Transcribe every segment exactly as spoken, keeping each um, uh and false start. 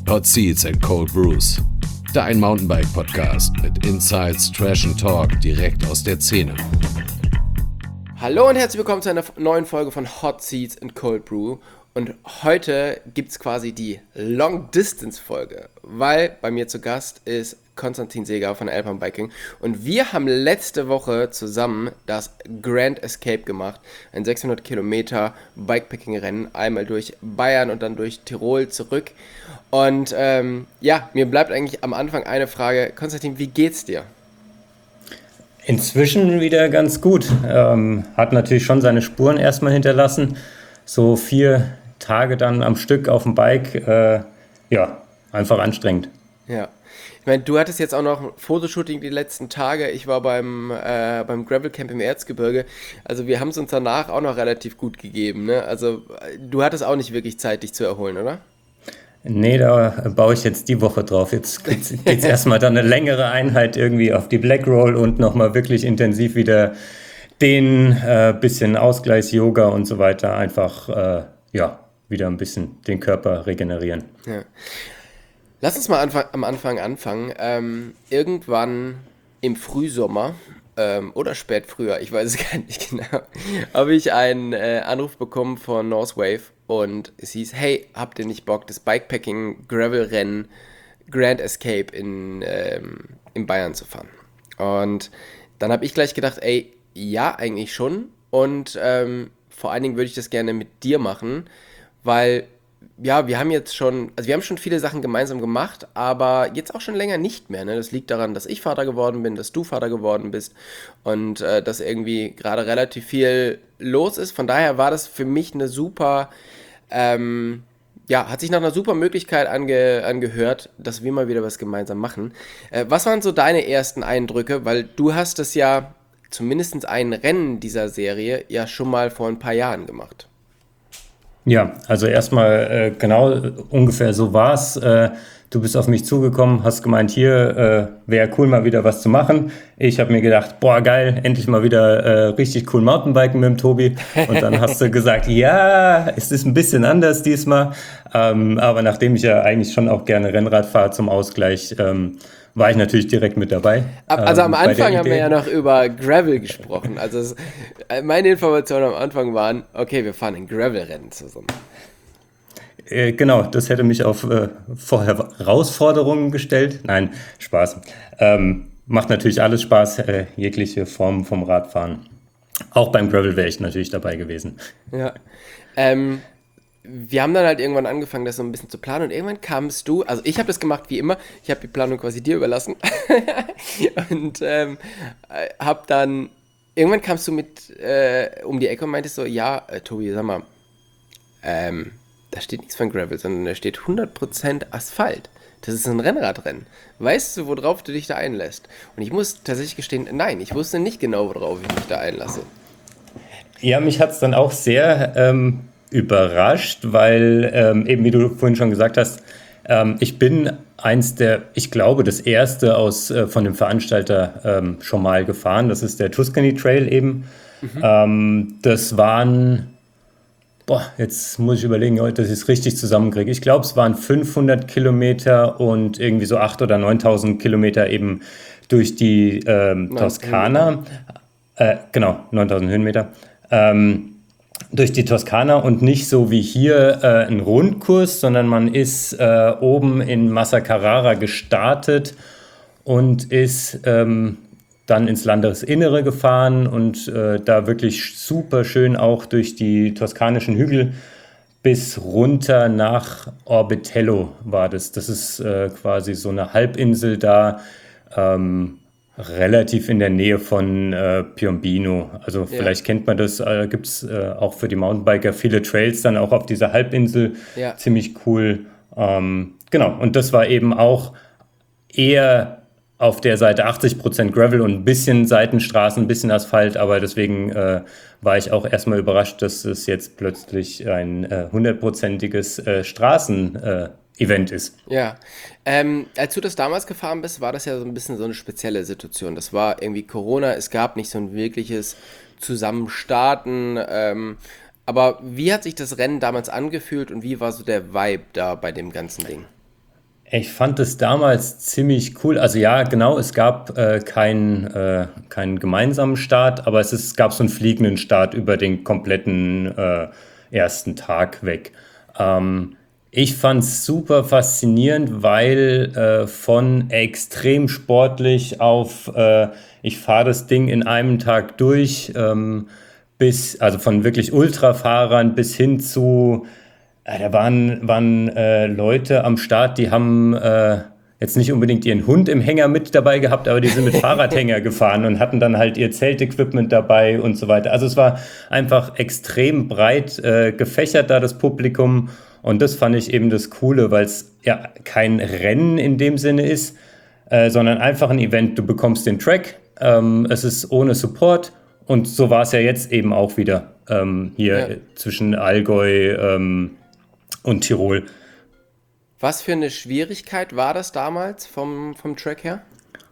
Hot Seats and Cold Brews. Dein Mountainbike-Podcast mit Insights, Trash and Talk direkt aus der Szene. Hallo und herzlich willkommen zu einer neuen Folge von Hot Seats and Cold Brew. Und heute gibt es quasi die Long-Distance-Folge, weil bei mir zu Gast ist Konstantin Seeger von Alpine Biking. Und wir haben letzte Woche zusammen das Grand Escape gemacht. Ein sechshundert Kilometer Bikepacking-Rennen, einmal durch Bayern und dann durch Tirol zurück. Und ähm, ja, mir bleibt eigentlich am Anfang eine Frage. Konstantin, wie geht's dir? Inzwischen wieder ganz gut. Ähm, hat natürlich schon seine Spuren erstmal hinterlassen. So vier Tage dann am Stück auf dem Bike, äh, ja, einfach anstrengend. Ja, ich meine, du hattest jetzt auch noch ein Fotoshooting die letzten Tage. Ich war beim, äh, beim Gravel Camp im Erzgebirge. Also wir haben es uns danach auch noch relativ gut gegeben, ne? Also du hattest auch nicht wirklich Zeit, dich zu erholen, oder? Nee, da baue ich jetzt die Woche drauf. Jetzt geht es erstmal dann eine längere Einheit irgendwie auf die Black Roll und nochmal wirklich intensiv wieder den äh, bisschen Ausgleichs-Yoga und so weiter. Einfach, äh, ja, wieder ein bisschen den Körper regenerieren. Ja. Lass uns mal anfang, am Anfang anfangen. Ähm, irgendwann im Frühsommer ähm, oder Spätfrühjahr, ich weiß es gar nicht genau, habe ich einen äh, Anruf bekommen von Northwave und es hieß, hey, habt ihr nicht Bock, das Bikepacking-Gravel-Rennen Grand Escape in, ähm, in Bayern zu fahren? Und dann habe ich gleich gedacht, ey, ja, eigentlich schon. Und ähm, vor allen Dingen würde ich das gerne mit dir machen, weil, ja, wir haben jetzt schon, also wir haben schon viele Sachen gemeinsam gemacht, aber jetzt auch schon länger nicht mehr, ne? Das liegt daran, dass ich Vater geworden bin, dass du Vater geworden bist und äh, dass irgendwie gerade relativ viel los ist. Von daher war das für mich eine super, ähm, ja, hat sich nach einer super Möglichkeit ange, angehört, dass wir mal wieder was gemeinsam machen. Äh, was waren so deine ersten Eindrücke? Weil du hast das ja, zumindest ein Rennen dieser Serie, ja schon mal vor ein paar Jahren gemacht. Ja, also erstmal äh, genau ungefähr so war's. Äh, du bist auf mich zugekommen, hast gemeint, hier äh, wäre cool, mal wieder was zu machen. Ich habe mir gedacht, boah, geil, endlich mal wieder äh, richtig cool Mountainbiken mit dem Tobi. Und dann hast du gesagt, ja, es ist ein bisschen anders diesmal. Ähm, aber nachdem ich ja eigentlich schon auch gerne Rennrad fahre zum Ausgleich, ähm, war ich natürlich direkt mit dabei. Also am ähm, Anfang haben wir ja noch über Gravel gesprochen. Also es, meine Informationen am Anfang waren, okay, wir fahren ein Gravel-Rennen zusammen. Äh, genau, das hätte mich auf äh, vor Herausforderungen gestellt. Nein, Spaß. Ähm, macht natürlich alles Spaß, äh, jegliche Form vom Radfahren. Auch beim Gravel wäre ich natürlich dabei gewesen. Ja, ähm... wir haben dann halt irgendwann angefangen, das so ein bisschen zu planen und irgendwann kamst du, also ich habe das gemacht wie immer, ich habe die Planung quasi dir überlassen und ähm, habe dann, irgendwann kamst du mit äh, um die Ecke und meintest so, ja, äh, Tobi, sag mal, ähm, da steht nichts von Gravel, sondern da steht hundert Prozent Asphalt. Das ist ein Rennradrennen. Weißt du, worauf du dich da einlässt? Und ich muss tatsächlich gestehen, nein, ich wusste nicht genau, worauf ich mich da einlasse. Ja, mich hat es dann auch sehr ähm, überrascht, weil ähm, eben wie du vorhin schon gesagt hast, ähm, ich bin eins der, ich glaube, das erste aus äh, von dem Veranstalter ähm, schon mal gefahren. Das ist der Tuscany Trail eben. Mhm. Ähm, das waren, boah, jetzt muss ich überlegen, dass ich es richtig zusammenkriege. Ich glaube, es waren fünfhundert Kilometer und irgendwie so achttausend oder neuntausend Kilometer eben durch die ähm, Toskana. Äh, genau, neuntausend Höhenmeter. Ähm, durch die Toskana und nicht so wie hier äh, ein Rundkurs, sondern man ist äh, oben in Massa Carrara gestartet und ist ähm, dann ins Landesinnere gefahren und äh, da wirklich super schön auch durch die toskanischen Hügel bis runter nach Orbitello war das. Das ist äh, quasi so eine Halbinsel da, ähm, relativ in der Nähe von äh, Piombino. Also ja. Vielleicht kennt man das, äh, gibt es äh, auch für die Mountainbiker viele Trails dann auch auf dieser Halbinsel. Ja. Ziemlich cool. Ähm, genau, und das war eben auch eher auf der Seite achtzig Prozent Gravel und ein bisschen Seitenstraßen, ein bisschen Asphalt, aber deswegen äh, war ich auch erstmal überrascht, dass es jetzt plötzlich ein äh, hundertprozentiges äh, Straßen äh, Event ist. Ja, ähm, als du das damals gefahren bist, war das ja so ein bisschen so eine spezielle Situation. Das war irgendwie Corona, es gab nicht so ein wirkliches Zusammenstarten. Ähm, aber wie hat sich das Rennen damals angefühlt und wie war so der Vibe da bei dem ganzen Ding? Ich fand es damals ziemlich cool. Also ja, genau, es gab äh, keinen äh, keinen gemeinsamen Start, aber es ist, gab so einen fliegenden Start über den kompletten äh, ersten Tag weg. Ähm, ich fand es super faszinierend, weil äh, von extrem sportlich auf äh, ich fahre das Ding in einem Tag durch, ähm, bis, also von wirklich Ultrafahrern bis hin zu ja, da waren, waren äh, Leute am Start, die haben äh, jetzt nicht unbedingt ihren Hund im Hänger mit dabei gehabt, aber die sind mit Fahrradhänger gefahren und hatten dann halt ihr Zeltequipment dabei und so weiter. Also es war einfach extrem breit äh, gefächert da das Publikum und das fand ich eben das Coole, weil es ja kein Rennen in dem Sinne ist, äh, sondern einfach ein Event. Du bekommst den Track, ähm, es ist ohne Support und so war es ja jetzt eben auch wieder ähm, hier Ja. zwischen Allgäu ähm, und Tirol. Was für eine Schwierigkeit war das damals vom, vom Track her?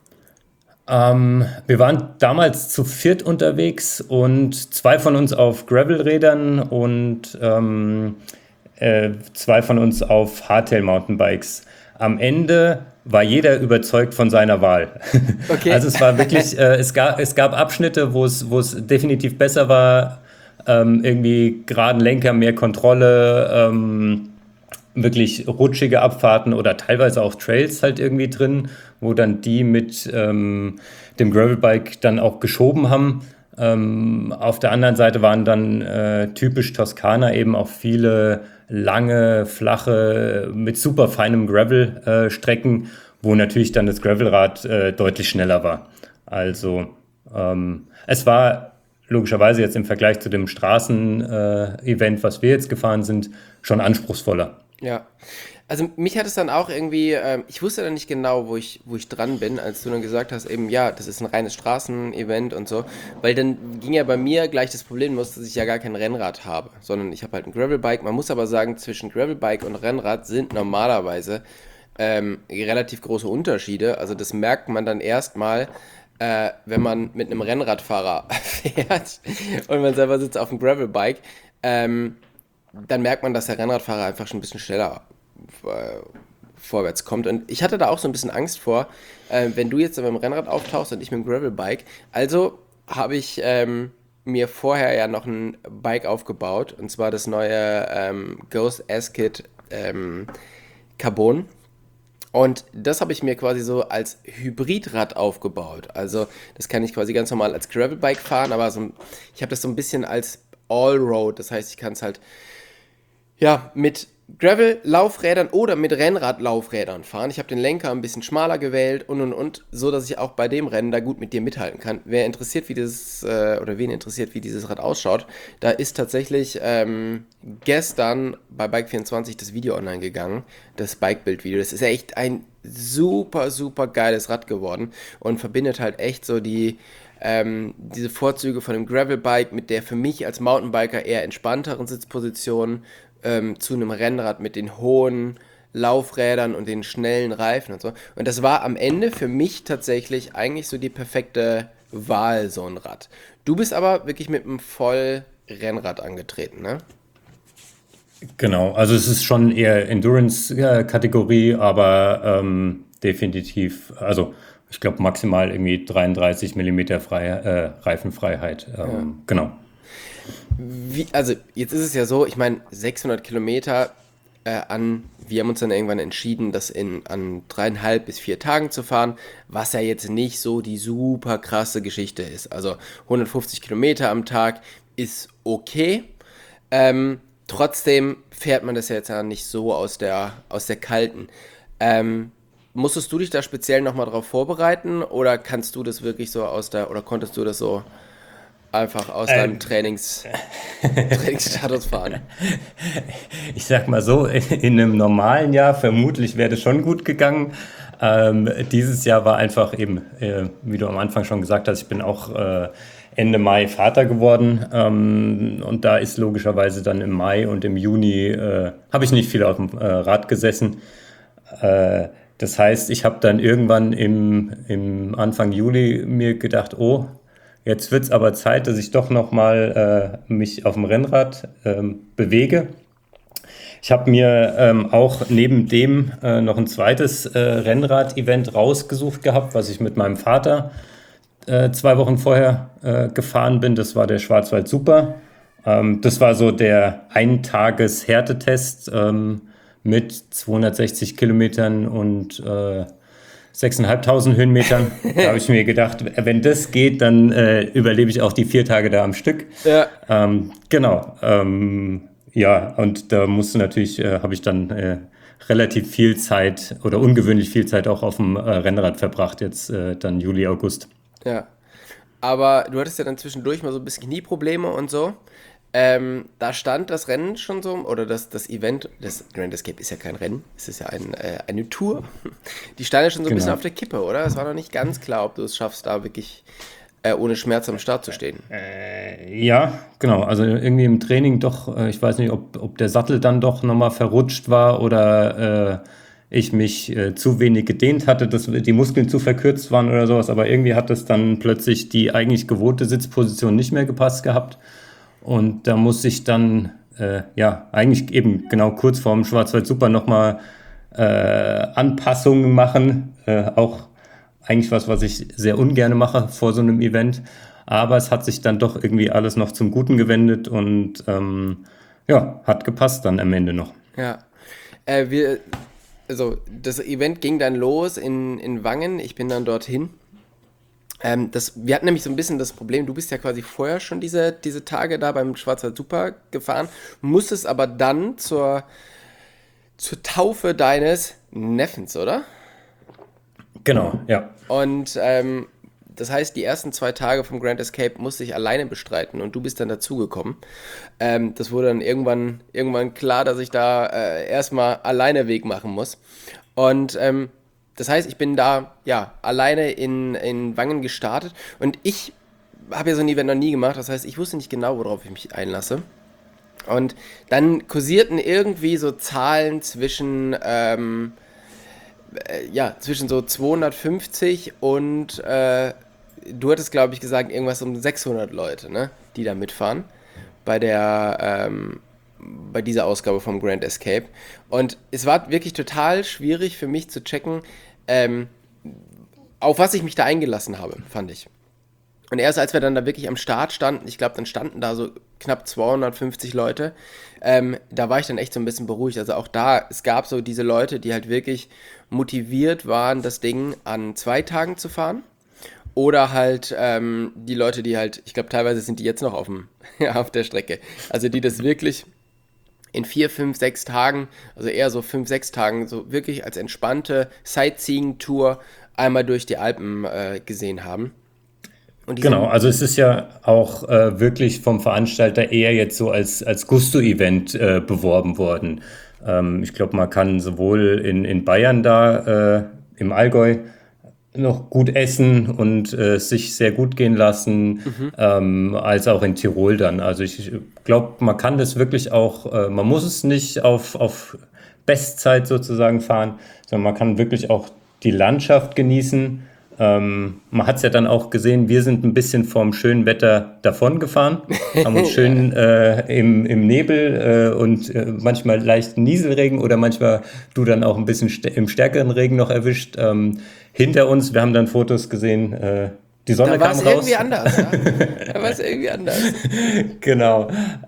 Ähm, wir waren damals zu viert unterwegs und zwei von uns auf Gravelrädern und ähm, äh, zwei von uns auf Hardtail-Mountainbikes. Am Ende war jeder überzeugt von seiner Wahl. Okay. Also es war wirklich, äh, es gab, es gab Abschnitte, wo es, wo es definitiv besser war, ähm, irgendwie geraden Lenker, mehr Kontrolle, ähm, wirklich rutschige Abfahrten oder teilweise auch Trails halt irgendwie drin, wo dann die mit ähm, dem Gravelbike dann auch geschoben haben. Ähm, auf der anderen Seite waren dann äh, typisch Toskana eben auch viele lange, flache, mit super feinem Gravel-Strecken, wo natürlich dann das Gravelrad äh, deutlich schneller war. Also ähm, es war logischerweise jetzt im Vergleich zu dem Straßen-Event, was wir jetzt gefahren sind, schon anspruchsvoller. Ja, also mich hat es dann auch irgendwie, ähm, ich wusste dann nicht genau, wo ich, wo ich dran bin, als du dann gesagt hast, eben ja, das ist ein reines Straßenevent und so, weil dann ging ja bei mir gleich das Problem los, dass ich ja gar kein Rennrad habe, sondern ich habe halt ein Gravelbike. Man muss aber sagen, zwischen Gravelbike und Rennrad sind normalerweise ähm, relativ große Unterschiede, also das merkt man dann erstmal, äh, wenn man mit einem Rennradfahrer fährt und man selber sitzt auf dem Gravelbike, ähm, dann merkt man, dass der Rennradfahrer einfach schon ein bisschen schneller äh, vorwärts kommt. Und ich hatte da auch so ein bisschen Angst vor, äh, wenn du jetzt mit dem Rennrad auftauchst und ich mit dem Gravelbike. Also habe ich ähm, mir vorher ja noch ein Bike aufgebaut, und zwar das neue ähm, Ghost S-Kit ähm, Carbon. Und das habe ich mir quasi so als Hybridrad aufgebaut. Also das kann ich quasi ganz normal als Gravelbike fahren, aber so, ich habe das so ein bisschen als Allroad. Das heißt, ich kann es halt ja mit Gravel-Laufrädern oder mit Rennrad-Laufrädern fahren. Ich habe den Lenker ein bisschen schmaler gewählt und und und, so dass ich auch bei dem Rennen da gut mit dir mithalten kann. Wer interessiert, wie dieses, äh, oder wen interessiert, wie dieses Rad ausschaut, da ist tatsächlich ähm, gestern bei Bike vierundzwanzig das Video online gegangen, das Bike-Bild-Video. Das ist echt ein super, super geiles Rad geworden und verbindet halt echt so die ähm, diese Vorzüge von dem Gravelbike mit der für mich als Mountainbiker eher entspannteren Sitzposition ähm, zu einem Rennrad mit den hohen Laufrädern und den schnellen Reifen und so. Und das war am Ende für mich tatsächlich eigentlich so die perfekte Wahl, so ein Rad. Du bist aber wirklich mit einem Voll-Rennrad angetreten, ne? Genau, also es ist schon eher Endurance-Kategorie, aber ähm, definitiv, also ich glaube maximal irgendwie dreiunddreißig Millimeter frei, äh, Reifenfreiheit. Ähm, ja. Genau. Wie, also jetzt ist es ja so, ich meine, sechshundert Kilometer äh, an, wir haben uns dann irgendwann entschieden, das in, an dreieinhalb bis vier Tagen zu fahren, was ja jetzt nicht so die super krasse Geschichte ist. Also hundertfünfzig Kilometer am Tag ist okay. Ähm, trotzdem fährt man das ja jetzt ja nicht so aus der, aus der kalten. Ähm, musstest du dich da speziell nochmal drauf vorbereiten oder kannst du das wirklich so aus der, oder konntest du das so einfach aus ähm, deinem Trainings, Trainingsstatus fahren? Ich sag mal so, in einem normalen Jahr vermutlich wäre das schon gut gegangen. Ähm, dieses Jahr war einfach eben, äh, wie du am Anfang schon gesagt hast, ich bin auch äh, Ende Mai Vater geworden ähm, und da ist logischerweise dann im Mai und im Juni äh, habe ich nicht viel auf dem äh, Rad gesessen. Äh, das heißt, ich habe dann irgendwann im, im Anfang Juli mir gedacht, oh, jetzt wird es aber Zeit, dass ich doch nochmal äh, mich auf dem Rennrad ähm, bewege. Ich habe mir ähm, auch neben dem äh, noch ein zweites äh, Rennrad-Event rausgesucht gehabt, was ich mit meinem Vater äh, zwei Wochen vorher äh, gefahren bin. Das war der Schwarzwald Super. Ähm, das war so der Eintages-Härtetest ähm, mit zweihundertsechzig Kilometern und äh, sechstausendfünfhundert Höhenmetern. Da habe ich mir gedacht, wenn das geht, dann äh, überlebe ich auch die vier Tage da am Stück. Ja. Ähm, genau. Ähm, ja, und da musste natürlich, äh, habe ich dann äh, relativ viel Zeit oder ungewöhnlich viel Zeit auch auf dem äh, Rennrad verbracht, jetzt äh, dann Juli, August. Ja. Aber du hattest ja dann zwischendurch mal so ein bisschen Knieprobleme und so. Ähm, da stand das Rennen schon so, oder das, das Event, das Grand Escape ist ja kein Rennen, es ist ja ein, äh, eine Tour. Die stand ja schon so ein Genau. bisschen auf der Kippe, oder? Es war noch nicht ganz klar, ob du es schaffst, da wirklich äh, ohne Schmerz am Start zu stehen. Äh, ja, genau. Also irgendwie im Training doch, äh, ich weiß nicht, ob, ob der Sattel dann doch nochmal verrutscht war oder äh, ich mich äh, zu wenig gedehnt hatte, dass die Muskeln zu verkürzt waren oder sowas, aber irgendwie hat es dann plötzlich die eigentlich gewohnte Sitzposition nicht mehr gepasst gehabt. Und da muss ich dann, äh, ja, eigentlich eben genau kurz vorm Schwarzwald Super nochmal äh, Anpassungen machen. Äh, auch eigentlich was, was ich sehr ungern mache vor so einem Event. Aber es hat sich dann doch irgendwie alles noch zum Guten gewendet und ähm, ja, hat gepasst dann am Ende noch. Ja. Äh, wir, also das Event ging dann los in, in Wangen, ich bin dann dorthin. Ähm, das, wir hatten nämlich so ein bisschen das Problem, du bist ja quasi vorher schon diese, diese Tage da beim Schwarzwald Super gefahren, musstest aber dann zur, zur Taufe deines Neffens, oder? Genau, ja. Und ähm, das heißt, die ersten zwei Tage vom Grand Escape musste ich alleine bestreiten und du bist dann dazugekommen. Ähm, das wurde dann irgendwann, irgendwann klar, dass ich da äh, erstmal alleine Weg machen muss. Und ähm, das heißt, ich bin da ja alleine in, in Wangen gestartet und ich habe ja so ein Event noch nie gemacht. Das heißt, ich wusste nicht genau, worauf ich mich einlasse. Und dann kursierten irgendwie so Zahlen zwischen ähm, äh, ja, zwischen so zweihundertfünfzig und äh, du hattest, glaube ich, gesagt, irgendwas um sechshundert Leute, ne, die da mitfahren bei der ähm, bei dieser Ausgabe vom Grand Escape. Und es war wirklich total schwierig für mich zu checken, ähm, auf was ich mich da eingelassen habe, fand ich. Und erst als wir dann da wirklich am Start standen, ich glaube, dann standen da so knapp zweihundertfünfzig Leute, ähm, da war ich dann echt so ein bisschen beruhigt. Also auch da, es gab so diese Leute, die halt wirklich motiviert waren, das Ding an zwei Tagen zu fahren. Oder halt ähm, die Leute, die halt, ich glaube, teilweise sind die jetzt noch auf, dem, ja, auf der Strecke. Also die das wirklich in vier, fünf, sechs Tagen, also eher so fünf, sechs Tagen, so wirklich als entspannte Sightseeing-Tour einmal durch die Alpen äh, gesehen haben. Und die Genau, sind, also es ist ja auch äh, wirklich vom Veranstalter eher jetzt so als, als Gusto-Event äh, beworben worden. Ähm, ich glaube, man kann sowohl in, in Bayern da, äh, im Allgäu, noch gut essen und äh, sich sehr gut gehen lassen, ähm, als auch in Tirol dann. Also ich glaube, man kann das wirklich auch, äh, man muss es nicht auf, auf Bestzeit sozusagen fahren, sondern man kann wirklich auch die Landschaft genießen. Ähm, man hat es ja dann auch gesehen, wir sind ein bisschen vom schönen Wetter davon gefahren, haben uns schön äh, im, im Nebel äh, und äh, manchmal leichten Nieselregen oder manchmal du dann auch ein bisschen st- im stärkeren Regen noch erwischt. Ähm, hinter uns, wir haben dann Fotos gesehen, äh, die Sonne da war kam es raus. irgendwie anders, ja? Da war es irgendwie anders. Genau.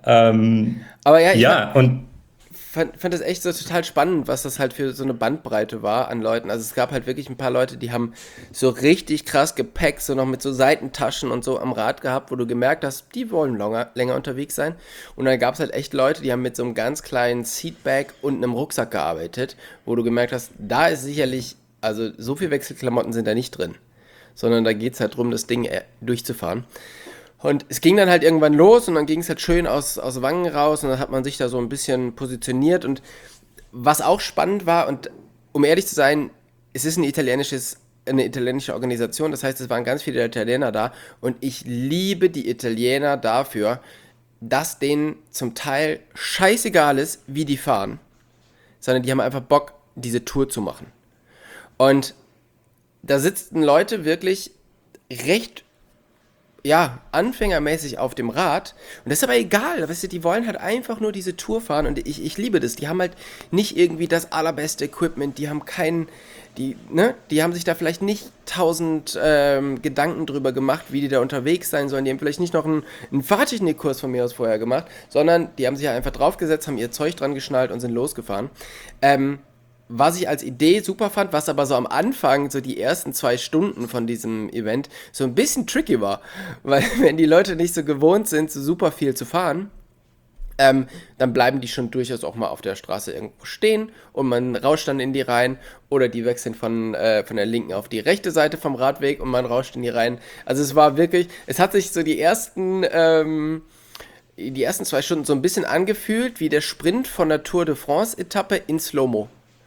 Ähm, Aber ja, ich ja, und fand, fand das echt so total spannend, was das halt für so eine Bandbreite war an Leuten. Also es gab halt wirklich ein paar Leute, die haben so richtig krass Gepäck, so noch mit so Seitentaschen und so am Rad gehabt, wo du gemerkt hast, die wollen länger, länger unterwegs sein. Und dann gab es halt echt Leute, die haben mit so einem ganz kleinen Seatbag und einem Rucksack gearbeitet, wo du gemerkt hast, da ist sicherlich, also so viel Wechselklamotten sind da nicht drin, sondern da geht es halt darum, das Ding durchzufahren. Und es ging dann halt irgendwann los und dann ging es halt schön aus, aus Wangen raus und dann hat man sich da so ein bisschen positioniert und was auch spannend war und um ehrlich zu sein, es ist ein italienisches, eine italienische Organisation, das heißt, es waren ganz viele Italiener da und ich liebe die Italiener dafür, dass denen zum Teil scheißegal ist, wie die fahren, sondern die haben einfach Bock, diese Tour zu machen. Und da sitzen Leute wirklich recht ja, anfängermäßig auf dem Rad. Und das ist aber egal, weißt du, die wollen halt einfach nur diese Tour fahren und ich, ich liebe das. Die haben halt nicht irgendwie das allerbeste Equipment, die haben keinen, die, ne, die haben sich da vielleicht nicht tausend ähm, Gedanken drüber gemacht, wie die da unterwegs sein sollen. Die haben vielleicht nicht noch einen, einen Fahrtechnikkurs von mir aus vorher gemacht, sondern die haben sich halt einfach draufgesetzt, haben ihr Zeug dran geschnallt und sind losgefahren. Ähm, Was ich als Idee super fand, was aber so am Anfang, so die ersten zwei Stunden von diesem Event, so ein bisschen tricky war. Weil wenn die Leute nicht so gewohnt sind, so super viel zu fahren, ähm, dann bleiben die schon durchaus auch mal auf der Straße irgendwo stehen und man rauscht dann in die Reihen oder die wechseln von, äh, von der linken auf die rechte Seite vom Radweg und man rauscht in die Reihen. Also es war wirklich, es hat sich so die ersten... Ähm, die ersten zwei Stunden so ein bisschen angefühlt wie der Sprint von der Tour de France-Etappe in Slow-Mo.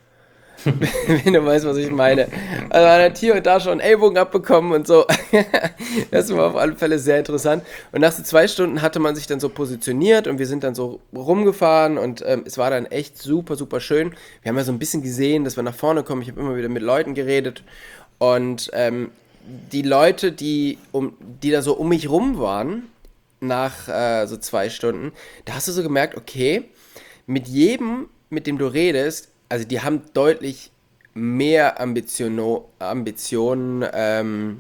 Wenn du weißt, was ich meine. Also man hat hier und da schon einen Ellbogen abbekommen und so. Das war auf alle Fälle sehr interessant. Und nach so zwei Stunden hatte man sich dann so positioniert und wir sind dann so rumgefahren und ähm, es war dann echt super, super schön. Wir haben ja so ein bisschen gesehen, dass wir nach vorne kommen. Ich habe immer wieder mit Leuten geredet und ähm, die Leute, die, um, die da so um mich rum waren, nach äh, so zwei Stunden, da hast du so gemerkt, okay, mit jedem, mit dem du redest, also die haben deutlich mehr Ambition, Ambitionen, ähm,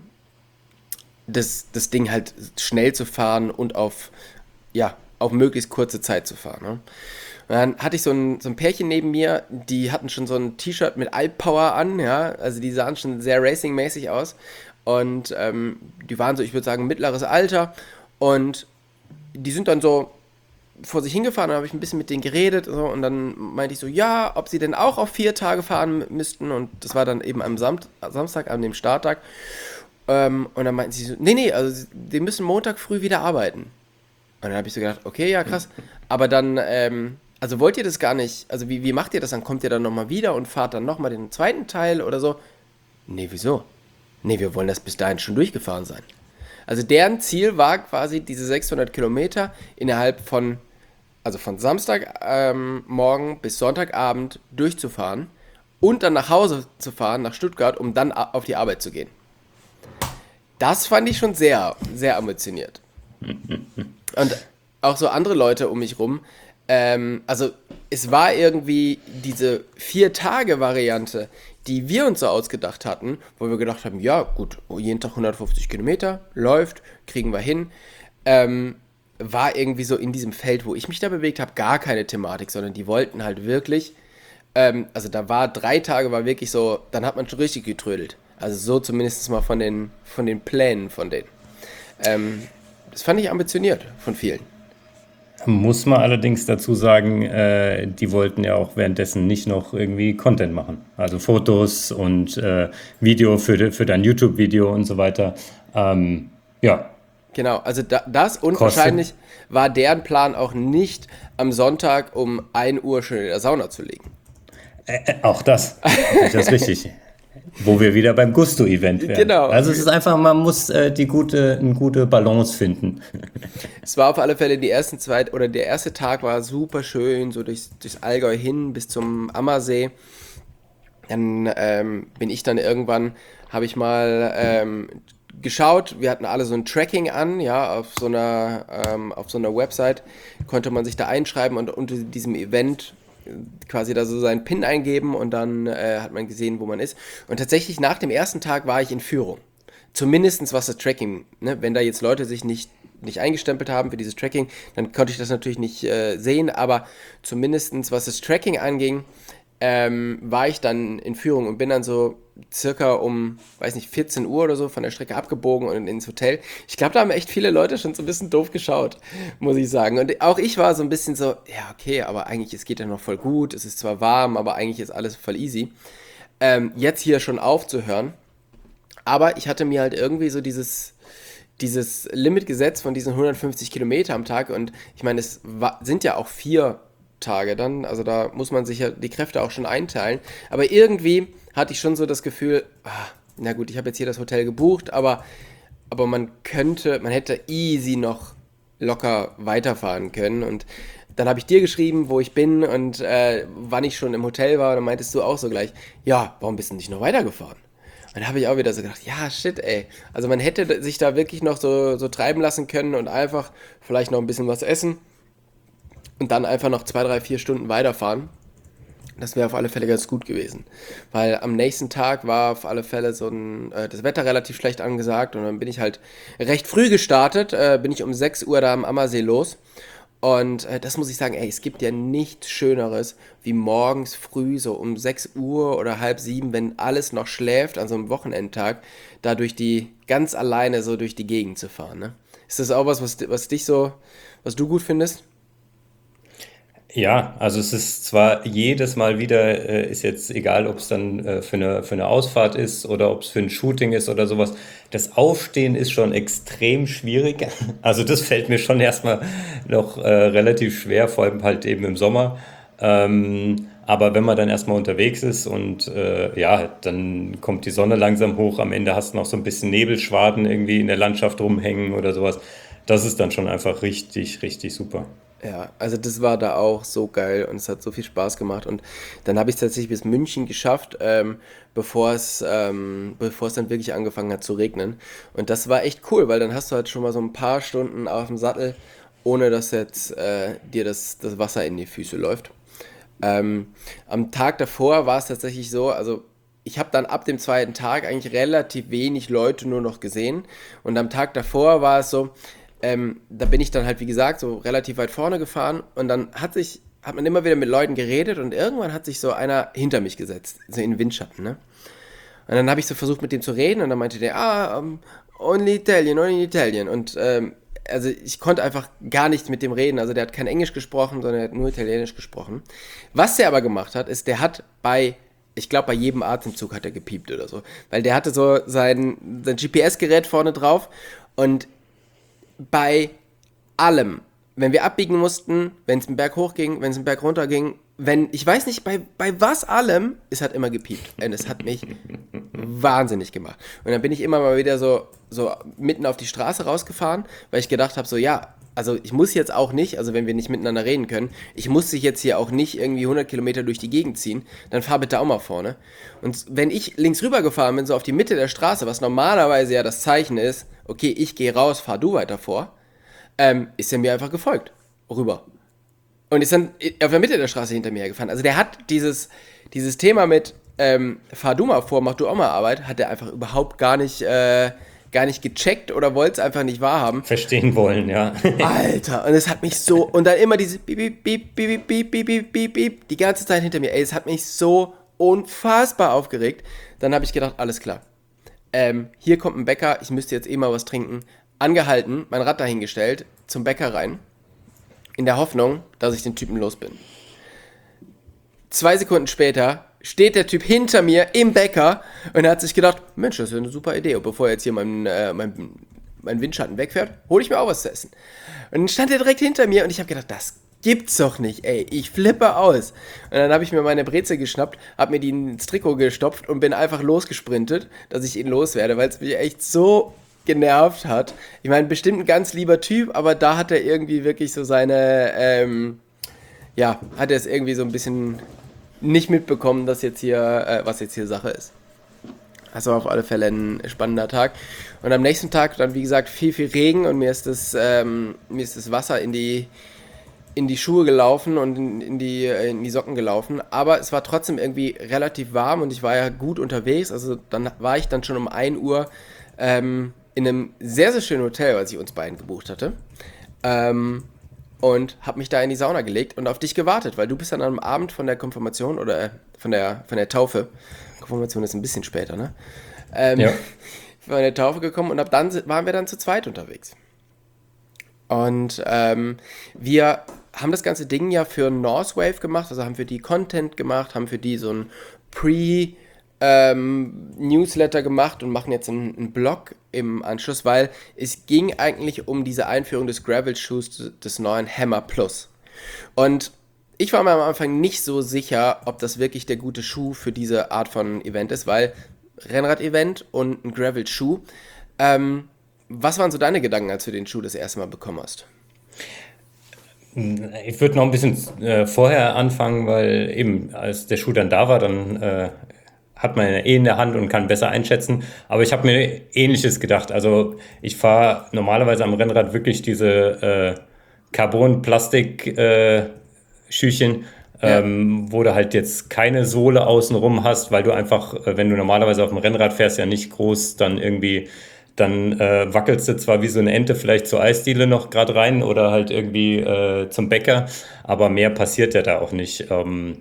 das, das Ding halt schnell zu fahren und auf, ja, auf möglichst kurze Zeit zu fahren. Ne? Und dann hatte ich so ein, so ein Pärchen neben mir, die hatten schon so ein T-Shirt mit Alp-Power an, ja, also die sahen schon sehr racing-mäßig aus und ähm, die waren so, ich würde sagen, mittleres Alter und die sind dann so vor sich hingefahren, dann habe ich ein bisschen mit denen geredet so, und dann meinte ich so, ja, ob sie denn auch auf vier Tage fahren müssten und das war dann eben am Sam- Samstag, an dem Starttag ähm, und dann meinten sie so, nee, nee, also die müssen Montag früh wieder arbeiten. Und dann habe ich so gedacht, okay, ja krass, aber dann, ähm, also wollt ihr das gar nicht, also wie, wie macht ihr das, dann kommt ihr dann nochmal wieder und fahrt dann nochmal den zweiten Teil oder so? Nee, wieso? Nee, wir wollen das bis dahin schon durchgefahren sein. Also deren Ziel war quasi diese sechshundert Kilometer innerhalb von, also von Samstagmorgen ähm, bis Sonntagabend durchzufahren und dann nach Hause zu fahren, nach Stuttgart, um dann auf die Arbeit zu gehen. Das fand ich schon sehr, sehr ambitioniert. Und auch so andere Leute um mich rum, ähm, also es war irgendwie diese Vier-Tage-Variante, die wir uns so ausgedacht hatten, wo wir gedacht haben, ja gut, jeden Tag hundertfünfzig Kilometer, läuft, kriegen wir hin, ähm, war irgendwie so in diesem Feld, wo ich mich da bewegt habe, gar keine Thematik, sondern die wollten halt wirklich, ähm, also da war, drei Tage war wirklich so, dann hat man schon richtig getrödelt. Also so zumindest mal von den, von den Plänen von denen. Ähm, das fand ich ambitioniert von vielen. Muss man allerdings dazu sagen, äh, die wollten ja auch währenddessen nicht noch irgendwie Content machen. Also Fotos und äh, Video für, de, für dein YouTube-Video und so weiter. Ähm, ja. Genau, also da, das und Kostet. Wahrscheinlich war deren Plan auch nicht am Sonntag um ein Uhr schon in der Sauna zu liegen. Äh, äh, auch das, das ist richtig. Wo wir wieder beim Gusto-Event wären. Genau. Also es ist einfach, man muss äh, die gute, eine gute Balance finden. Es war auf alle Fälle die ersten zwei, oder der erste Tag war super schön, so durchs, durchs Allgäu hin bis zum Ammersee. Dann ähm, bin ich dann irgendwann, habe ich mal ähm, geschaut, wir hatten alle so ein Tracking an, ja, auf so einer, ähm, auf so einer Website konnte man sich da einschreiben und unter diesem Event quasi da so seinen PIN eingeben und dann äh, hat man gesehen, wo man ist. Und tatsächlich nach dem ersten Tag war ich in Führung. Zumindest was das Tracking, ne? Wenn da jetzt Leute sich nicht, nicht eingestempelt haben für dieses Tracking, dann konnte ich das natürlich nicht äh, sehen, aber zumindest was das Tracking anging, ähm, war ich dann in Führung und bin dann so circa um, weiß nicht, vierzehn Uhr oder so von der Strecke abgebogen und ins Hotel. Ich glaube, da haben echt viele Leute schon so ein bisschen doof geschaut, muss ich sagen. Und auch ich war so ein bisschen so, ja, okay, aber eigentlich, es geht ja noch voll gut, es ist zwar warm, aber eigentlich ist alles voll easy. Ähm, jetzt hier schon aufzuhören. Aber ich hatte mir halt irgendwie so dieses, dieses Limit gesetzt von diesen hundertfünfzig Kilometer am Tag und ich meine, es war, sind ja auch vier Tage dann, also da muss man sich ja die Kräfte auch schon einteilen, aber irgendwie hatte ich schon so das Gefühl, ah, na gut, ich habe jetzt hier das Hotel gebucht, aber, aber man könnte, man hätte easy noch locker weiterfahren können und dann habe ich dir geschrieben, wo ich bin und äh, wann ich schon im Hotel war und dann meintest du auch so gleich, ja, warum bist du nicht noch weitergefahren? Und da habe ich auch wieder so gedacht, ja, shit, ey. Also man hätte sich da wirklich noch so, so treiben lassen können und einfach vielleicht noch ein bisschen was essen und dann einfach noch zwei, drei, vier Stunden weiterfahren. Das wäre auf alle Fälle ganz gut gewesen. Weil am nächsten Tag war auf alle Fälle so ein, äh, das Wetter relativ schlecht angesagt und dann bin ich halt recht früh gestartet, äh, bin ich um sechs Uhr da am Ammersee los. Und äh, das muss ich sagen, ey, es gibt ja nichts Schöneres, wie morgens früh, so um sechs Uhr oder halb sieben, wenn alles noch schläft, an so einem Wochenendtag, da durch die, ganz alleine so durch die Gegend zu fahren, ne? Ist das auch was, was, was dich so, was du gut findest? Ja, also es ist zwar jedes Mal wieder, äh, ist jetzt egal, ob es dann äh, für eine, für eine Ausfahrt ist oder ob es für ein Shooting ist oder sowas. Das Aufstehen ist schon extrem schwierig. Also das fällt mir schon erstmal noch äh, relativ schwer, vor allem halt eben im Sommer. Ähm, aber wenn man dann erstmal unterwegs ist und äh, ja, dann kommt die Sonne langsam hoch, am Ende hast du noch so ein bisschen Nebelschwaden irgendwie in der Landschaft rumhängen oder sowas. Das ist dann schon einfach richtig, richtig super. Ja, also das war da auch so geil und es hat so viel Spaß gemacht und dann habe ich es tatsächlich bis München geschafft, ähm, bevor es, ähm, bevor es dann wirklich angefangen hat zu regnen und das war echt cool, weil dann hast du halt schon mal so ein paar Stunden auf dem Sattel, ohne dass jetzt äh, dir das, das Wasser in die Füße läuft. Ähm, am Tag davor war es tatsächlich so, also ich habe dann ab dem zweiten Tag eigentlich relativ wenig Leute nur noch gesehen und am Tag davor war es so, ähm, da bin ich dann halt, wie gesagt, so relativ weit vorne gefahren und dann hat sich, hat man immer wieder mit Leuten geredet und irgendwann hat sich so einer hinter mich gesetzt, so in den Windschatten, ne? Und dann habe ich so versucht mit dem zu reden und dann meinte der, ah, um, only Italian, only Italian und ähm, also ich konnte einfach gar nicht mit dem reden, also der hat kein Englisch gesprochen, sondern er hat nur Italienisch gesprochen. Was der aber gemacht hat, ist, der hat bei, ich glaube bei jedem Atemzug hat er gepiept oder so, weil der hatte so sein, sein G P S-Gerät vorne drauf und bei allem, wenn wir abbiegen mussten, wenn es einen Berg hoch ging, wenn es einen Berg runter ging, wenn, ich weiß nicht, bei, bei was allem, es hat immer gepiept. Und es hat mich wahnsinnig gemacht. Und dann bin ich immer mal wieder so, so mitten auf die Straße rausgefahren, weil ich gedacht habe, so ja, also ich muss jetzt auch nicht, also wenn wir nicht miteinander reden können, ich muss dich jetzt hier auch nicht irgendwie hundert Kilometer durch die Gegend ziehen, dann fahr bitte auch mal vorne. Und wenn ich links rüber gefahren bin, so auf die Mitte der Straße, was normalerweise ja das Zeichen ist, okay, ich gehe raus, fahr du weiter vor, ähm, ist er mir einfach gefolgt, rüber. Und ist dann auf der Mitte der Straße hinter mir hergefahren. Also der hat dieses, dieses Thema mit, ähm, fahr du mal vor, mach du auch mal Arbeit, hat er einfach überhaupt gar nicht, äh, gar nicht gecheckt oder wollte es einfach nicht wahrhaben. Verstehen wollen, ja. Alter, und es hat mich so, und dann immer diese Piep, Piep, Piep, Piep, Piep, Piep, Piep, Piep, Piep, die ganze Zeit hinter mir. Ey, es hat mich so unfassbar aufgeregt. Dann habe ich gedacht, alles klar. Ähm, hier kommt ein Bäcker, ich müsste jetzt eh mal was trinken. Angehalten, mein Rad dahingestellt, zum Bäcker rein. In der Hoffnung, dass ich den Typen los bin. Zwei Sekunden später steht der Typ hinter mir im Bäcker und er hat sich gedacht, Mensch, das ist eine super Idee. Und bevor jetzt hier mein, äh, mein, mein Windschatten wegfährt, hole ich mir auch was zu essen. Und dann stand er direkt hinter mir und ich habe gedacht, das gibt's doch nicht, ey. Ich flippe aus. Und dann habe ich mir meine Brezel geschnappt, habe mir die ins Trikot gestopft und bin einfach losgesprintet, dass ich ihn loswerde, weil es mich echt so genervt hat. Ich meine, bestimmt ein ganz lieber Typ, aber da hat er irgendwie wirklich so seine, ähm, ja, hat er es irgendwie so ein bisschen nicht mitbekommen, dass jetzt hier, äh, was jetzt hier Sache ist. Das war auf alle Fälle ein spannender Tag. Und am nächsten Tag dann, wie gesagt, viel, viel Regen und mir ist das, ähm, mir ist das Wasser in die, in die Schuhe gelaufen und in, in, die, in die Socken gelaufen. Aber es war trotzdem irgendwie relativ warm und ich war ja gut unterwegs. Also dann war ich dann schon um ein Uhr ähm, in einem sehr, sehr schönen Hotel, was ich uns beiden gebucht hatte. Ähm, und habe mich da in die Sauna gelegt und auf dich gewartet, weil du bist dann am Abend von der Konfirmation oder äh, von der, von der Taufe, Konfirmation ist ein bisschen später, ne? Ähm, Ja. von der Taufe gekommen und ab dann si- waren wir dann zu zweit unterwegs. Und ähm, wir haben das ganze Ding ja für Northwave gemacht, also haben für die Content gemacht, haben für die so ein Pre- ähm, Newsletter gemacht und machen jetzt einen, einen Blog im Anschluss, weil es ging eigentlich um diese Einführung des Gravel Shoes des neuen Hammer Plus. Und ich war mir am Anfang nicht so sicher, ob das wirklich der gute Schuh für diese Art von Event ist, weil Rennrad-Event und ein Gravel-Schuh. Ähm, was waren so deine Gedanken, als du den Schuh das erste Mal bekommen hast? Ich würde noch ein bisschen äh, vorher anfangen, weil eben als der Schuh dann da war, dann äh, hat man ja eh in der Hand und kann besser einschätzen. Aber ich habe mir Ähnliches gedacht. Also ich fahre normalerweise am Rennrad wirklich diese äh, Carbon-Plastik-Schüchchen, Ja. ähm, wo du halt jetzt keine Sohle außenrum hast, weil du einfach, äh, wenn du normalerweise auf dem Rennrad fährst, ja nicht groß dann irgendwie, dann äh, wackelst du zwar wie so eine Ente vielleicht zur Eisdiele noch gerade rein oder halt irgendwie äh, zum Bäcker, aber mehr passiert ja da auch nicht. Ähm,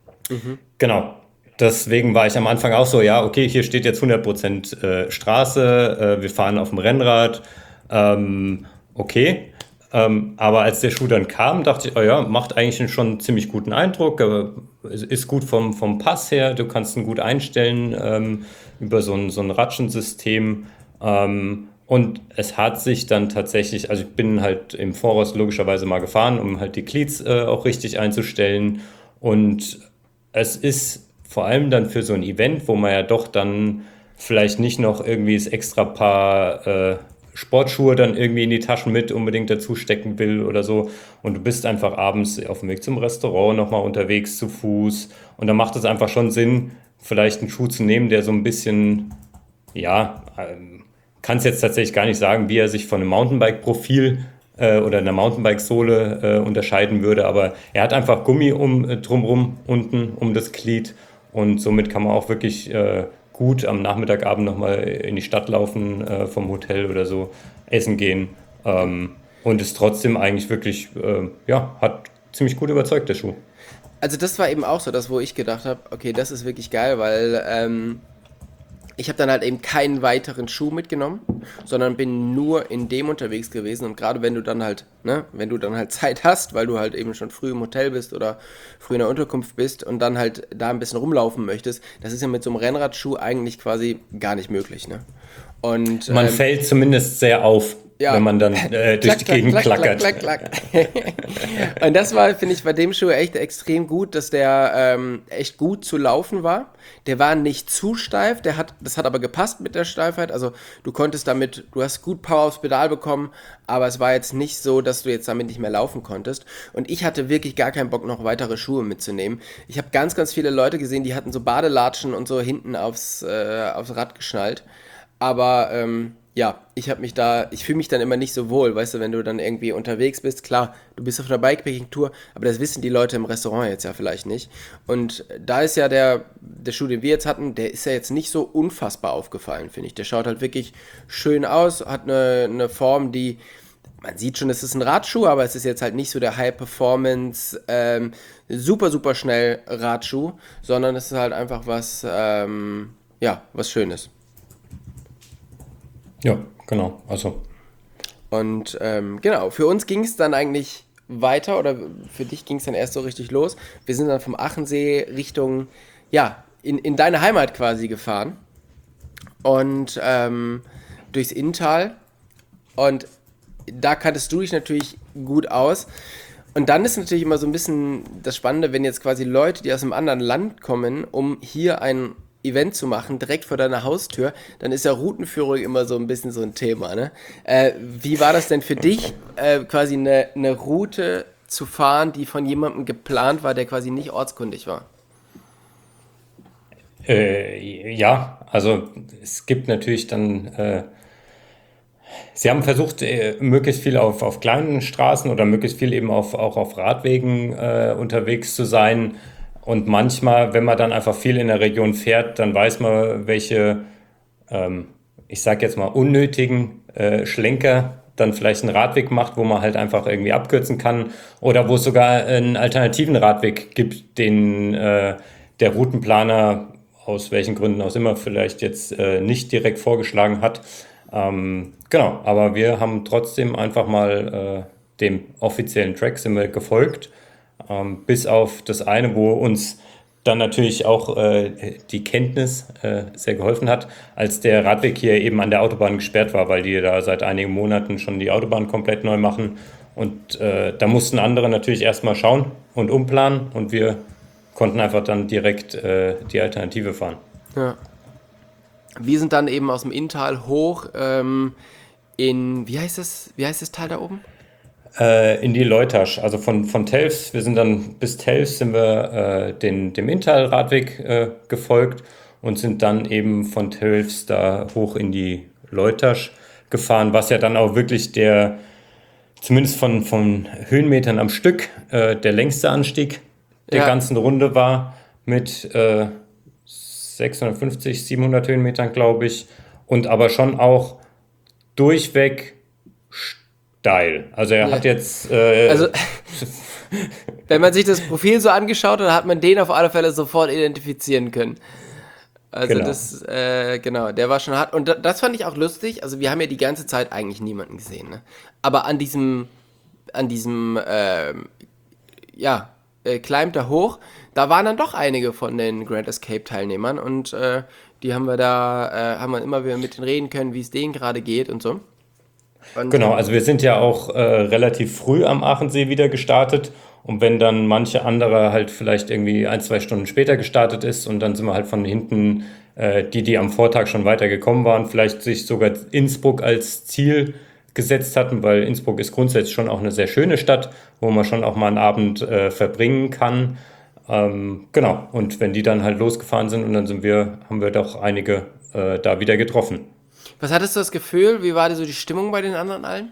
genau. Deswegen war ich am Anfang auch so, ja, okay, hier steht jetzt hundert Prozent äh, Straße, äh, wir fahren auf dem Rennrad, ähm, okay. Ähm, aber als der Schuh dann kam, dachte ich, oh ja, macht eigentlich schon einen ziemlich guten Eindruck, äh, es ist gut vom, vom Pass her, du kannst ihn gut einstellen ähm, über so ein, so ein Ratschensystem. Ähm, und es hat sich dann tatsächlich, also ich bin halt im Voraus logischerweise mal gefahren, um halt die Cleats äh, auch richtig einzustellen. Und es ist vor allem dann für so ein Event, wo man ja doch dann vielleicht nicht noch irgendwie das extra Paar äh, Sportschuhe dann irgendwie in die Taschen mit unbedingt dazu stecken will oder so. Und du bist einfach abends auf dem Weg zum Restaurant nochmal unterwegs zu Fuß. Und dann macht es einfach schon Sinn, vielleicht einen Schuh zu nehmen, der so ein bisschen, ja, ähm, kann es jetzt tatsächlich gar nicht sagen, wie er sich von einem Mountainbike-Profil äh, oder einer Mountainbike-Sohle äh, unterscheiden würde, aber er hat einfach Gummi um, äh, drumrum unten um das Glied und somit kann man auch wirklich äh, gut am Nachmittagabend nochmal in die Stadt laufen, äh, vom Hotel oder so, essen gehen ähm, und ist trotzdem eigentlich wirklich, äh, ja, hat ziemlich gut überzeugt, der Schuh. Also das war eben auch so das, wo ich gedacht habe, okay, das ist wirklich geil, weil ähm, ich habe dann halt eben keinen weiteren Schuh mitgenommen, sondern bin nur in dem unterwegs gewesen. Und gerade wenn du dann halt, ne, wenn du dann halt Zeit hast, weil du halt eben schon früh im Hotel bist oder früh in der Unterkunft bist und dann halt da ein bisschen rumlaufen möchtest, das ist ja mit so einem Rennradschuh eigentlich quasi gar nicht möglich, ne? Und Man ähm, fällt zumindest sehr auf, ja. wenn man dann äh, durch die Gegend klackert. Klack, klack, klack. Und das war, finde ich, bei dem Schuh echt extrem gut, dass der ähm, echt gut zu laufen war. Der war nicht zu steif, der hat, das hat aber gepasst mit der Steifheit. Also du konntest damit, du hast gut Power aufs Pedal bekommen, aber es war jetzt nicht so, dass du jetzt damit nicht mehr laufen konntest. Und ich hatte wirklich gar keinen Bock, noch weitere Schuhe mitzunehmen. Ich habe ganz, ganz viele Leute gesehen, die hatten so Badelatschen und so hinten aufs, äh, aufs Rad geschnallt. Aber ähm, ja, ich habe mich da, ich fühle mich dann immer nicht so wohl, weißt du, wenn du dann irgendwie unterwegs bist, klar, du bist auf einer Bikepacking-Tour, aber das wissen die Leute im Restaurant jetzt ja vielleicht nicht. Und da ist ja der, der Schuh, den wir jetzt hatten, der ist ja jetzt nicht so unfassbar aufgefallen, finde ich. Der schaut halt wirklich schön aus, hat eine, eine Form, die, man sieht schon, es ist ein Radschuh, aber es ist jetzt halt nicht so der High-Performance, ähm, super, super schnell Radschuh, sondern es ist halt einfach was, ähm, ja, was Schönes. Ja, genau. Also Und ähm, genau, für uns ging es dann eigentlich weiter oder für dich ging es dann erst so richtig los. Wir sind dann vom Achensee Richtung, ja, in, in deine Heimat quasi gefahren und ähm, durchs Inntal und da kanntest du dich natürlich gut aus. Und dann ist natürlich immer so ein bisschen das Spannende, wenn jetzt quasi Leute, die aus einem anderen Land kommen, um hier ein Event zu machen, direkt vor deiner Haustür, dann ist ja Routenführung immer so ein bisschen so ein Thema, ne? Äh, wie war das denn für dich, äh, quasi eine, eine Route zu fahren, die von jemandem geplant war, der quasi nicht ortskundig war? äh, ja, also es gibt natürlich dann, äh, sie haben versucht, äh, möglichst viel auf, auf kleinen Straßen oder möglichst viel eben auf, auch auf Radwegen äh, unterwegs zu sein. Und manchmal, wenn man dann einfach viel in der Region fährt, dann weiß man, welche, ähm, ich sag jetzt mal, unnötigen äh, Schlenker dann vielleicht einen Radweg macht, wo man halt einfach irgendwie abkürzen kann oder wo es sogar einen alternativen Radweg gibt, den äh, der Routenplaner aus welchen Gründen auch immer vielleicht jetzt äh, nicht direkt vorgeschlagen hat. Ähm, genau, aber wir haben trotzdem einfach mal äh, dem offiziellen Track sind wir gefolgt, ähm, bis auf das eine, wo uns dann natürlich auch äh, die Kenntnis äh, sehr geholfen hat, als der Radweg hier eben an der Autobahn gesperrt war, weil die da seit einigen Monaten schon die Autobahn komplett neu machen. Und äh, da mussten andere natürlich erstmal schauen und umplanen und wir konnten einfach dann direkt äh, die Alternative fahren. Ja. Wir sind dann eben aus dem Inntal hoch ähm, in, wie heißt das, wie heißt das Tal da oben? Äh, in die Leutasch, also von, von Telfs, wir sind dann bis Telfs sind wir äh, den, dem Inntal-Radweg äh, gefolgt und sind dann eben von Telfs da hoch in die Leutasch gefahren, was ja dann auch wirklich der, zumindest von, von Höhenmetern am Stück, äh, der längste Anstieg der Ja. ganzen Runde war, mit äh, sechshundertfünfzig, siebenhundert Höhenmetern, glaube ich, und aber schon auch durchweg steil. Also er Ja. hat jetzt... Äh, Also, wenn man sich das Profil so angeschaut hat, hat man den auf alle Fälle sofort identifizieren können. Also Genau. das, äh, genau, der war schon hart. Und da, das fand ich auch lustig. Also wir haben ja die ganze Zeit eigentlich niemanden gesehen, ne? Aber an diesem, an diesem, ähm, ja, äh, Climb da hoch, da waren dann doch einige von den Grand Escape Teilnehmern und äh, die haben wir da, äh, haben wir immer wieder mit denen reden können, wie es denen gerade geht und so. Und, Genau, also wir sind ja auch äh, relativ früh am Aachensee wieder gestartet und wenn dann manche andere halt vielleicht irgendwie ein, zwei Stunden später gestartet ist und dann sind wir halt von hinten, äh, die, die am Vortag schon weiter gekommen waren, vielleicht sich sogar Innsbruck als Ziel gesetzt hatten, weil Innsbruck ist grundsätzlich schon auch eine sehr schöne Stadt, wo man schon auch mal einen Abend äh, verbringen kann. Ähm, genau, und wenn die dann halt losgefahren sind und dann sind wir, haben wir doch einige äh, da wieder getroffen. was hattest du das Gefühl? Wie war so die Stimmung bei den anderen allen?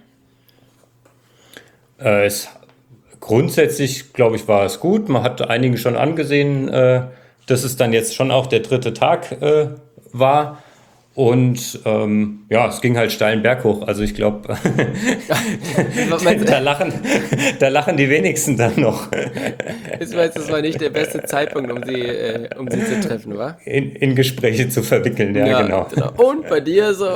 Äh, es, grundsätzlich, glaube ich, war es gut. Man hat einigen schon angesehen, äh, dass es dann jetzt schon auch der dritte Tag äh, war. Und ähm, ja, es ging halt steilen Berg hoch. Also ich glaube, da, lachen, da lachen die wenigsten dann noch. Ich weiß, das war nicht der beste Zeitpunkt, um sie, äh, um sie zu treffen, wa? In, in Gespräche zu verwickeln, ja, genau. genau. Und bei dir so.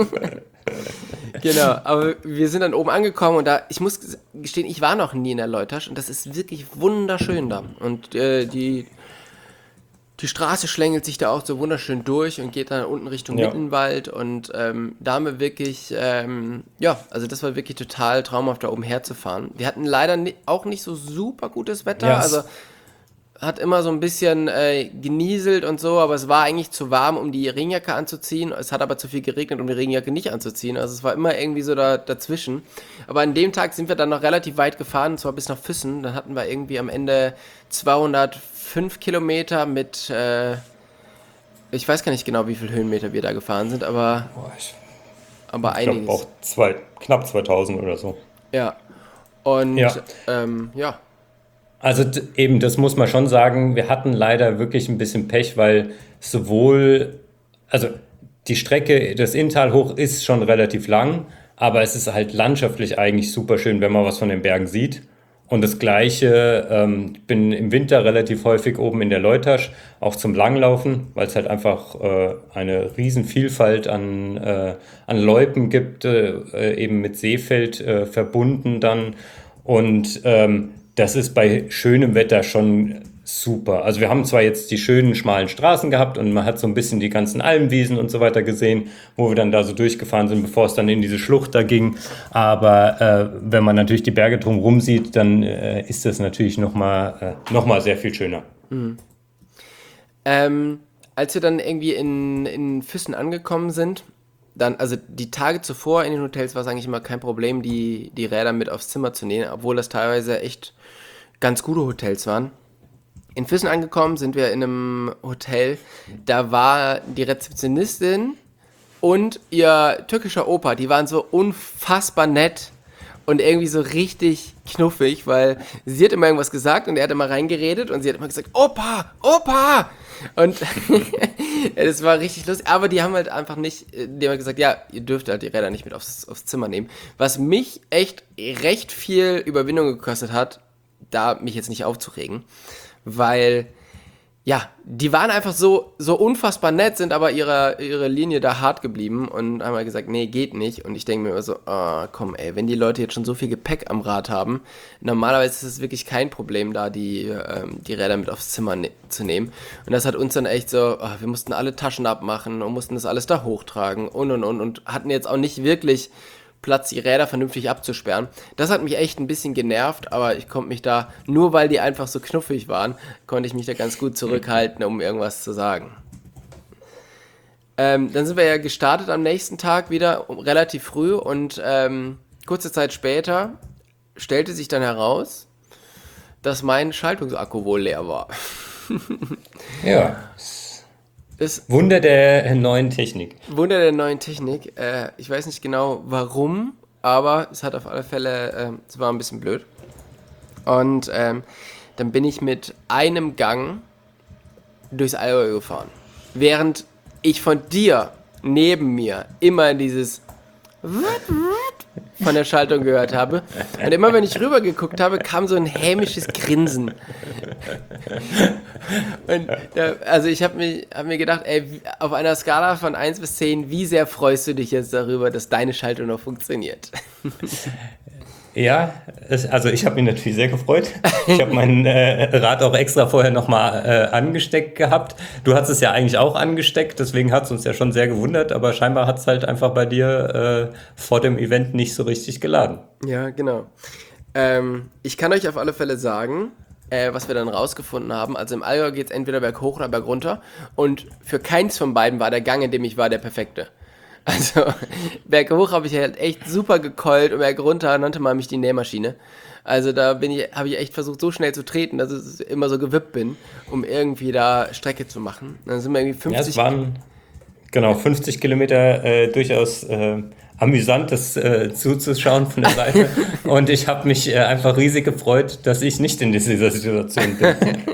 Genau, aber wir sind dann oben angekommen und da, ich muss gestehen, ich war noch nie in der Leutasch und das ist wirklich wunderschön da. Und äh, die, die Straße schlängelt sich da auch so wunderschön durch und geht dann unten Richtung Ja. Mittenwald und ähm, da haben wir wirklich, ähm, ja, also das war wirklich total traumhaft, da oben herzufahren. Wir hatten leider ni- auch nicht so super gutes Wetter, Ja, es- also hat immer so ein bisschen äh, genieselt und so, aber es war eigentlich zu warm, um die Regenjacke anzuziehen. Es hat aber zu viel geregnet, um die Regenjacke nicht anzuziehen. Also es war immer irgendwie so da, dazwischen. Aber an dem Tag sind wir dann noch relativ weit gefahren, und zwar bis nach Füssen. Dann hatten wir irgendwie am Ende zweihundertfünf Kilometer mit, äh, ich weiß gar nicht genau, wie viele Höhenmeter wir da gefahren sind, aber, Boah, ich aber glaube einiges. auch zwei, knapp zweitausend oder so. Ja. Und Ja. Ähm, ja. Also d- eben, das muss man schon sagen, wir hatten leider wirklich ein bisschen Pech, weil sowohl, also die Strecke, das Inntal hoch ist schon relativ lang, aber es ist halt landschaftlich eigentlich super schön, wenn man was von den Bergen sieht. Und das Gleiche, ähm, ich bin im Winter relativ häufig oben in der Leutasch, auch zum Langlaufen, weil es halt einfach äh, eine riesen Vielfalt an, äh, an Loipen gibt, äh, eben mit Seefeld äh, verbunden dann. Und ähm, das ist bei schönem Wetter schon super. Also wir haben zwar jetzt die schönen, schmalen Straßen gehabt und man hat so ein bisschen die ganzen Almwiesen und so weiter gesehen, wo wir dann da so durchgefahren sind, bevor es dann in diese Schlucht da ging. Aber äh, wenn man natürlich die Berge drumherum sieht, dann äh, ist das natürlich nochmal äh, noch mal sehr viel schöner. Ähm, als wir dann irgendwie in, in Füssen angekommen sind, dann, also die Tage zuvor in den Hotels war es eigentlich immer kein Problem, die, die Räder mit aufs Zimmer zu nehmen, obwohl das teilweise echt ganz gute Hotels waren. In Füssen angekommen sind wir in einem Hotel, da war die Rezeptionistin und ihr türkischer Opa, die waren so unfassbar nett und irgendwie so richtig knuffig, weil sie hat immer irgendwas gesagt und er hat immer reingeredet und sie hat immer gesagt, Opa, Opa! Und das war richtig lustig, aber die haben halt einfach nicht, die haben gesagt, ja, ihr dürft halt die Räder nicht mit aufs, aufs Zimmer nehmen. Was mich echt recht viel Überwindung gekostet hat, da mich jetzt nicht aufzuregen, weil, ja, die waren einfach so, so unfassbar nett, sind aber ihrer, ihre Linie da hart geblieben und haben halt gesagt, nee, geht nicht. Und ich denke mir immer so, oh, komm ey, wenn die Leute jetzt schon so viel Gepäck am Rad haben, normalerweise ist es wirklich kein Problem, da die, ähm, die Räder mit aufs Zimmer ne- zu nehmen. Und das hat uns dann echt so, oh, wir mussten alle Taschen abmachen und mussten das alles da hochtragen und und und und hatten jetzt auch nicht wirklich Platz, die Räder vernünftig abzusperren. Das hat mich echt ein bisschen genervt, aber ich konnte mich da, nur weil die einfach so knuffig waren, konnte ich mich da ganz gut zurückhalten, um irgendwas zu sagen. Ähm, dann sind wir ja gestartet am nächsten Tag wieder, um, relativ früh und ähm, kurze Zeit später stellte sich dann heraus, dass mein Schaltungsakku wohl leer war. Ja, Das Wunder der neuen Technik. Wunder der neuen Technik. Äh, ich weiß nicht genau warum, aber es hat auf alle Fälle, äh, es war ein bisschen blöd. Und ähm, dann bin ich mit einem Gang durchs Allgäu gefahren. Während ich von dir neben mir immer dieses von der Schaltung gehört habe. Und immer wenn ich rüber geguckt habe, kam so ein hämisches Grinsen. Und ja, also ich habe mir, hab mir gedacht, ey, auf einer Skala von eins bis zehn, wie sehr freust du dich jetzt darüber, dass deine Schaltung noch funktioniert? Ja, es, also ich habe mich natürlich sehr gefreut. Ich habe mein äh, Rad auch extra vorher nochmal äh, angesteckt gehabt. Du hast es ja eigentlich auch angesteckt, deswegen hat es uns ja schon sehr gewundert, aber scheinbar hat es halt einfach bei dir äh, vor dem Event nicht so richtig geladen. Ja, genau. Ähm, ich kann euch auf alle Fälle sagen, äh, was wir dann rausgefunden haben. Also im Allgäu geht es entweder berghoch oder bergunter und für keins von beiden war der Gang, in dem ich war, der perfekte. Also, berghoch habe ich halt echt super gekeult und bergunter nannte man mich die Nähmaschine. Also da bin ich, habe ich echt versucht, so schnell zu treten, dass ich immer so gewippt bin, um irgendwie da Strecke zu machen. Dann sind wir irgendwie fünfzig... Ja, es waren genau fünfzig Kilometer äh, durchaus äh, amüsant, das äh, zuzuschauen von der Seite. Und ich habe mich äh, einfach riesig gefreut, dass ich nicht in dieser Situation bin.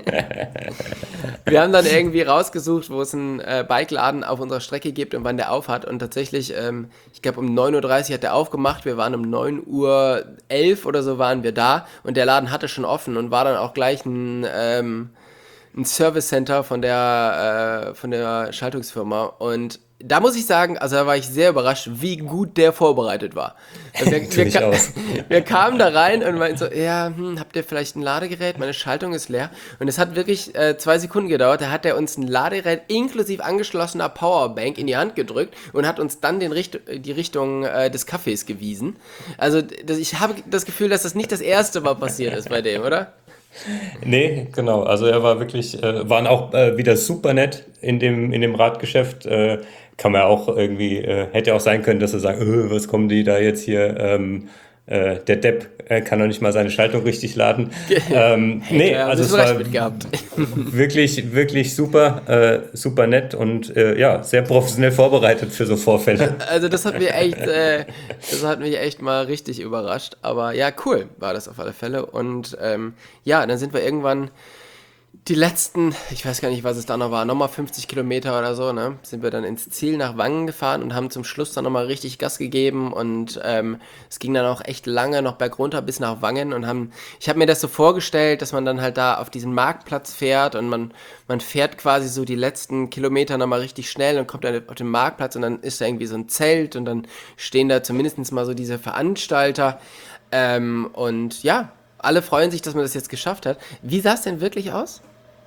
Wir haben dann irgendwie rausgesucht, wo es einen äh, Bikeladen auf unserer Strecke gibt und wann der auf hat. Und tatsächlich, ähm, ich glaube um neun Uhr dreißig hat der aufgemacht. Wir waren um neun Uhr elf oder so waren wir da. Und der Laden hatte schon offen und war dann auch gleich ein, ähm, ein Service Center von der, äh, von der Schaltungsfirma. Und da muss ich sagen, also da war ich sehr überrascht, wie gut der vorbereitet war. Wir, wir, ka- wir kamen da rein und meinten so, ja, hm, habt ihr vielleicht ein Ladegerät? Meine Schaltung ist leer. Und es hat wirklich äh, zwei Sekunden gedauert. Da hat er uns ein Ladegerät inklusive angeschlossener Powerbank in die Hand gedrückt und hat uns dann den Richt- die Richtung äh, des Cafés gewiesen. Also das, ich habe das Gefühl, dass das nicht das erste Mal passiert ist bei dem, oder? Nee, genau. Also er war wirklich, äh, waren auch äh, wieder super nett in dem, in dem Radgeschäft. Äh, kann man ja auch irgendwie, äh, hätte auch sein können, dass sie sagen, öh, was kommen die da jetzt hier, ähm, äh, der Depp äh, kann doch nicht mal seine Schaltung richtig laden. ähm, Hey, nee, ja, also es recht war mitgehabt. wirklich, wirklich super, äh, super nett und äh, ja, sehr professionell vorbereitet für so Vorfälle. Also das hat mich echt, äh, das hat mich echt mal richtig überrascht. Aber ja, cool war das auf alle Fälle. Und ähm, ja, dann sind wir irgendwann die letzten, ich weiß gar nicht, was es da noch war, nochmal fünfzig Kilometer oder so, ne, sind wir dann ins Ziel nach Wangen gefahren und haben zum Schluss dann nochmal richtig Gas gegeben und ähm, es ging dann auch echt lange noch bergunter bis nach Wangen und haben, ich habe mir das so vorgestellt, dass man dann halt da auf diesen Marktplatz fährt und man, man fährt quasi so die letzten Kilometer nochmal richtig schnell und kommt dann auf den Marktplatz und dann ist da irgendwie so ein Zelt und dann stehen da zumindest mal so diese Veranstalter ähm, und ja, alle freuen sich, dass man das jetzt geschafft hat. Wie sah es denn wirklich aus?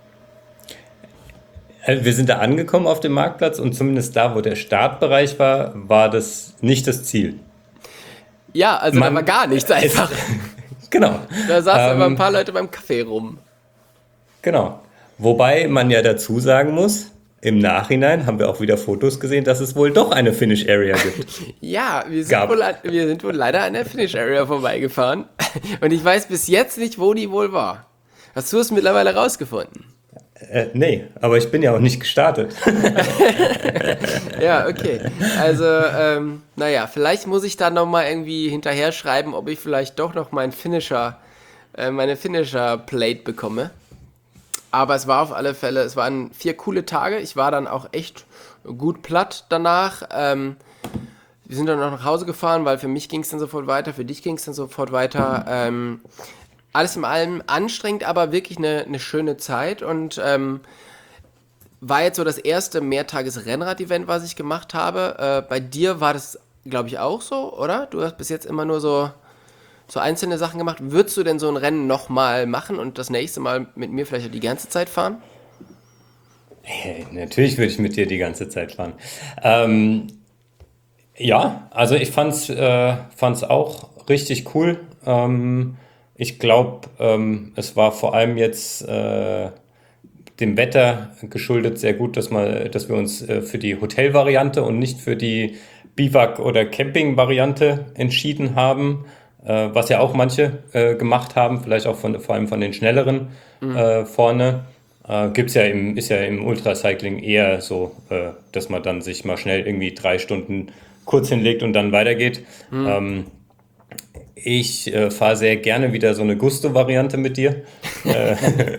Wir sind da angekommen auf dem Marktplatz und zumindest da, wo der Startbereich war, war das nicht das Ziel. Ja, also Man, da war gar nichts einfach. Genau. Da saßen ähm, aber ein paar Leute beim Kaffee rum. Genau. Wobei man ja dazu sagen muss, im Nachhinein haben wir auch wieder Fotos gesehen, dass es wohl doch eine Finish Area gibt. Ja, wir sind, wohl, wir sind wohl leider an der Finish Area vorbeigefahren. Und ich weiß bis jetzt nicht, wo die wohl war. Hast du es mittlerweile rausgefunden? Äh, nee, aber ich bin ja auch nicht gestartet. Ja, okay. Also, ähm, naja, vielleicht muss ich da nochmal irgendwie hinterher schreiben, ob ich vielleicht doch noch mein Finisher, äh, meine Finisher-Plate bekomme. Aber es war auf alle Fälle, es waren vier coole Tage. Ich war dann auch echt gut platt danach. Ähm, wir sind dann noch nach Hause gefahren, weil für mich ging es dann sofort weiter, für dich ging es dann sofort weiter. Ähm, alles in allem anstrengend, aber wirklich eine, eine schöne Zeit und ähm, war jetzt so das erste Mehrtages-Rennrad-Event, was ich gemacht habe. Äh, bei dir war das, glaube ich, auch so, oder? Du hast bis jetzt immer nur so, so einzelne Sachen gemacht. Würdest du denn so ein Rennen nochmal machen und das nächste Mal mit mir vielleicht die ganze Zeit fahren? Hey, natürlich würde ich mit dir die ganze Zeit fahren. Ähm, ja, also ich fand's, äh, fand's auch richtig cool. Ähm, Ich glaube, ähm, es war vor allem jetzt äh, dem Wetter geschuldet sehr gut, dass, mal, dass wir uns äh, für die Hotelvariante und nicht für die Biwak- oder Camping-Variante entschieden haben, äh, was ja auch manche äh, gemacht haben, vielleicht auch von, vor allem von den Schnelleren mhm. äh, vorne. Äh, gibt's ja im, ist ja im Ultracycling eher so, äh, dass man dann sich mal schnell irgendwie drei Stunden kurz hinlegt und dann weitergeht. Hm. Ähm, ich äh, fahre sehr gerne wieder so eine Gusto-Variante mit dir. äh,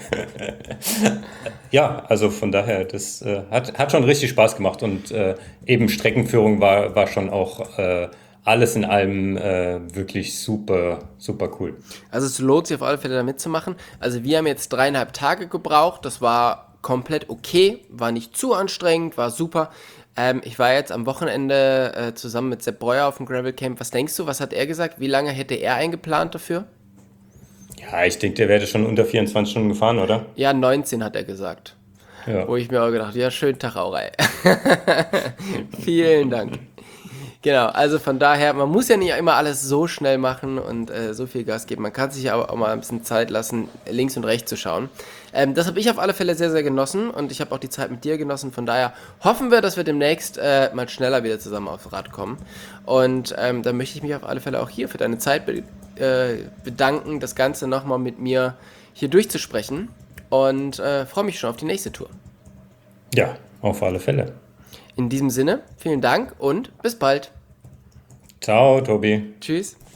ja, also von daher, das äh, hat, hat schon richtig Spaß gemacht und äh, eben Streckenführung war, war schon auch äh, alles in allem äh, wirklich super, super cool. Also es lohnt sich auf alle Fälle da mitzumachen. Also wir haben jetzt dreieinhalb Tage gebraucht. Das war komplett okay, war nicht zu anstrengend, war super. Ähm, ich war jetzt am Wochenende äh, zusammen mit Sepp Breuer auf dem Gravel Camp. Was denkst du, was hat er gesagt? Wie lange hätte er eingeplant dafür? Ja, ich denke, der wäre schon unter vierundzwanzig Stunden gefahren, oder? Ja, neunzehn hat er gesagt. Ja. Wo ich mir auch gedacht, ja, schönen Tag auch, ey. Vielen Dank. Genau, also von daher, man muss ja nicht immer alles so schnell machen und äh, so viel Gas geben. Man kann sich aber auch mal ein bisschen Zeit lassen, links und rechts zu schauen. Ähm, das habe ich auf alle Fälle sehr, sehr genossen und ich habe auch die Zeit mit dir genossen. Von daher hoffen wir, dass wir demnächst äh, mal schneller wieder zusammen aufs Rad kommen. Und ähm, dann möchte ich mich auf alle Fälle auch hier für deine Zeit be- äh, bedanken, das Ganze nochmal mit mir hier durchzusprechen und äh, freue mich schon auf die nächste Tour. Ja, auf alle Fälle. In diesem Sinne, vielen Dank und bis bald. Ciao, Tobi. Tschüss.